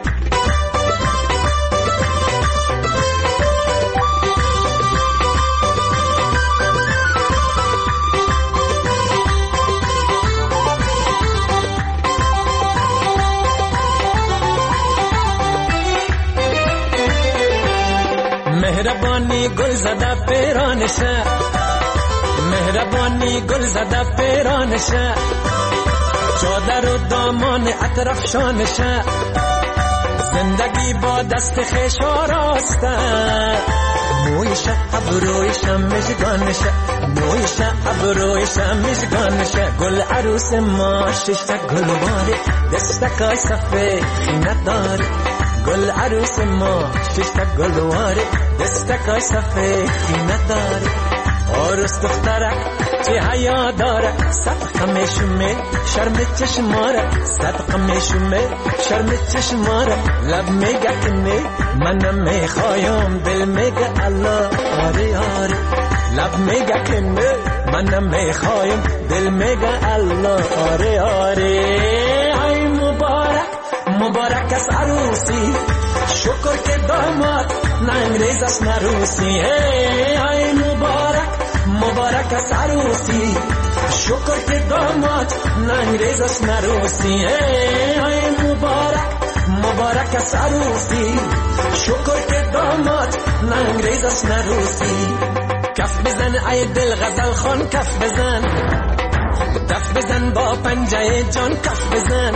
مهربانی گل زده پیرانشه، مهربانی گل زده پیرانشه، چادر و دامان اطراف شانشه، زندگی با دست خویش آراسته، مویشه ابرویشه مژگانشه، مویشه ابرویشه مژگانشه. گل عروس ما ششتا گلواره، دستکای سفید نداره، گل عروس ما ششتا گلواره، دستکای سفید نداره. عروس دختره چی حیا داره، صدقه میشمه شرم چشماره، صدقه میشمه شرم چشماره. لب میگه کنی منم میخوایم، دل میگه الله آره آره. لب میگه کنی منم میخوایم، دل میگه الله آره آره. ای مبارک مبارک است عروسی، شکر که داماد نه انگریز است نه روسی. ای مبارک مبارک است عروسی، شکر که داماد نه انگریز است نه روسی. ای مبارک مبارک است عروسی، شکر که داماد نه انگریز است نه روسی. کف بزن ای دل غزل خان، کف بزن دف بزن با پنجه جان، کف بزن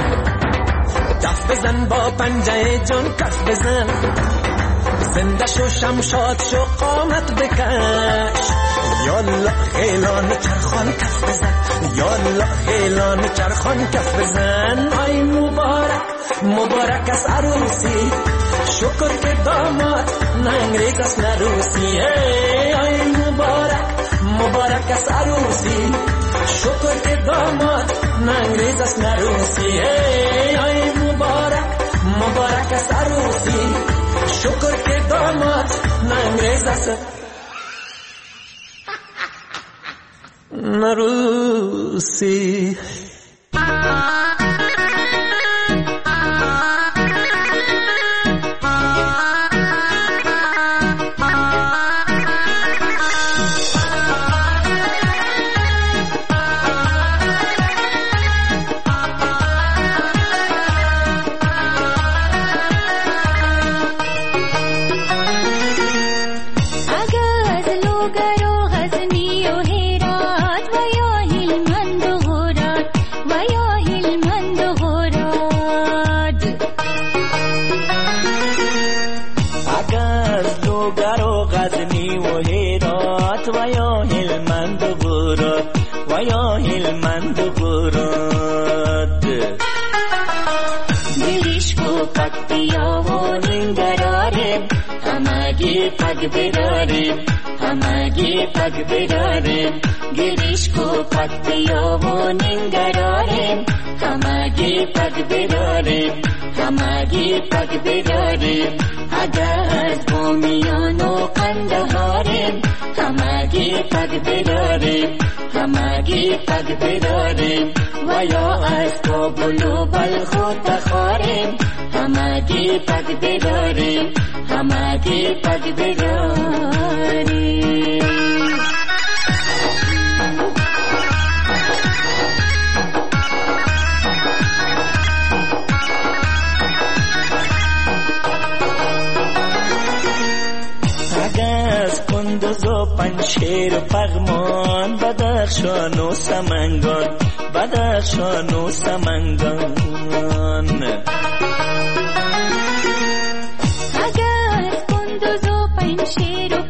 دف بزن با پنجه جان، کف بزن. زنده شو شمشاد شو قامت بکش، یالا خیلان چرخان کف بزن، یالا خیلان چرخان کف بزن. ای مبارک مبارک است عروسی، شکر که داماد نه انگریز است نه روسی. ای مبارک مبارک است عروسی، شکر که داماد نه انگریز است نه روسی. ای مبارک مبارک است عروسی، شکر که داماد نه انگریز است نه روسی. پگ بداریم همگی پگ بداریم، گریش کو پگ بیامون انگراریم، همگی پگ بداریم همگی پگ بداریم. اگر از بومیان و قندهاریم، همگی پگ بداریم همگی پگ بداریم و یا از کابل و بلخ و تخاریم همگی پگ بداریم همگی پگ بداریم کندوز و پنشیر و پغمان بدخشان و سمنگان بدخشان و سمنگان اگر کندوز و پنشیر و